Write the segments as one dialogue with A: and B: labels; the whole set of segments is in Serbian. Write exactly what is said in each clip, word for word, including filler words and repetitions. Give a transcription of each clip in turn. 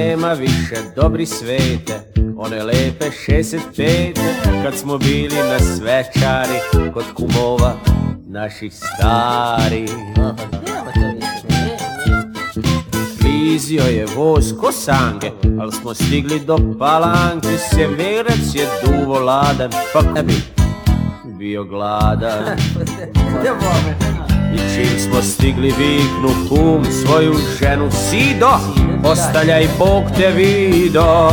A: nema više dobri svete, one lepe šezdeset pete, kad smo bili na svečari kod kumova naših stari. Klizio je voz ko sange, al smo stigli do Palanke, severac je duvo ladan, pa ne bi bio gladan. I čim smo stigli viknu kum svoju ženu: Sido, ostaljaj, Bog te vido.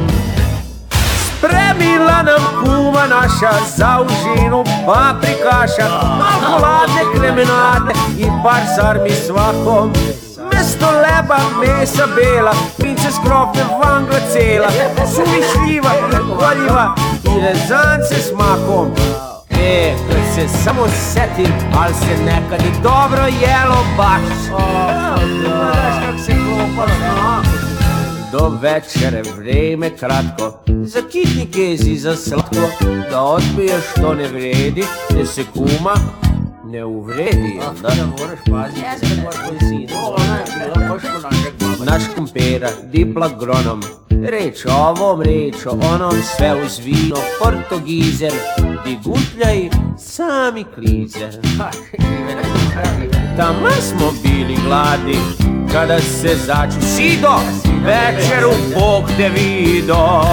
A: Spremila nam kuma naša za užinu paprikaša, malo ladne kremenate i par sarmi svakom. Mesto leba, mesa bela, pince skrofne, vangla cela, suvišljiva i goljiva i rezance s makom. E, kad se samo setim, al se nekad i dobro jelo baš. Znaš kak se klopalo. Do večere vreme kratko, za kitni kez i za slatko, da odbiješ što ne vredi, te se kuma ne uvredi. Naš kumpera, dipl agronom, reč o ovom, reč o onom, sve uz vino, portogizer, di gutljaj, sami klizer. Tamo smo bili gladni, kada se začu: Sido, večeru Bog te vido.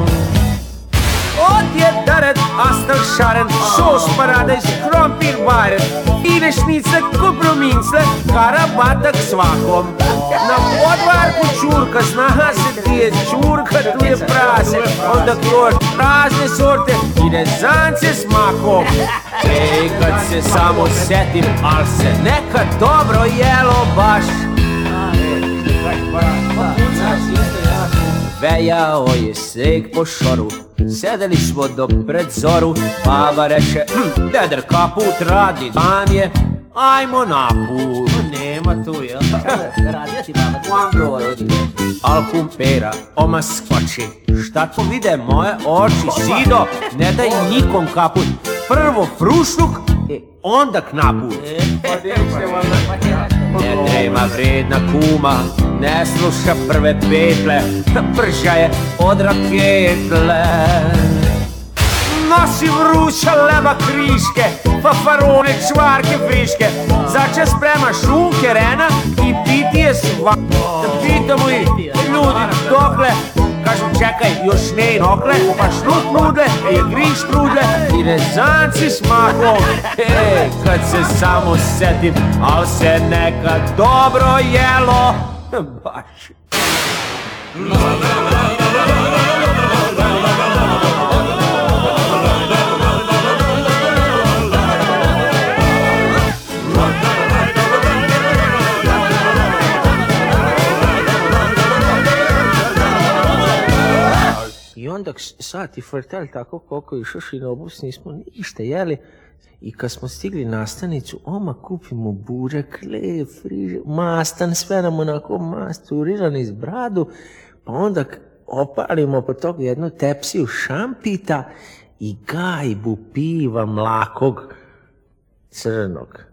A: Odjedaret, astal šaren, sos paradajz, krompir varen, idešnice, komprominsle, karabatak svakom. Na podvarku čurka, zna se ti je čurka, tu je prase, onda kroz prazne sorte i rezance s makom. Ej, kad se samo setim, al se nekad dobro jelo baš. Vejao je sneg po šoru, sedeli smo do pred zoru, baba reče: Deder kaput radi, dan je, ajmo na put. Nema tu, jel? Radija ti baba, al kumpera oma skoči: Šta to vide moje oči, Sido, ne daj nikom kaput, prvo frušluk, e onda knaput. Ne nema vredna kuma, ne sluša prve petle, prža je od raketle. Nosi vruća leba kriške, fafarone, čvarke friške, začas sprema šunke rena i pitije sva. Pitamo ih: Ljudi, dokle? Kažu: Čekaj, još ne i nokle, pa šnut nudle, je griš trudle i rezanci s makom. E, kad se samo setim, al se nekad dobro jelo baš. I onda sati frtel tako koliko išoš i na obus nismo ništa jeli. I kad smo stigli na stanicu, oma kupimo burek, lep, friže, mastan, sve nam onako masturirani iz bradu, pa onda opalimo po toga jednu tepsiju šampita i gajbu piva mlakog crnog.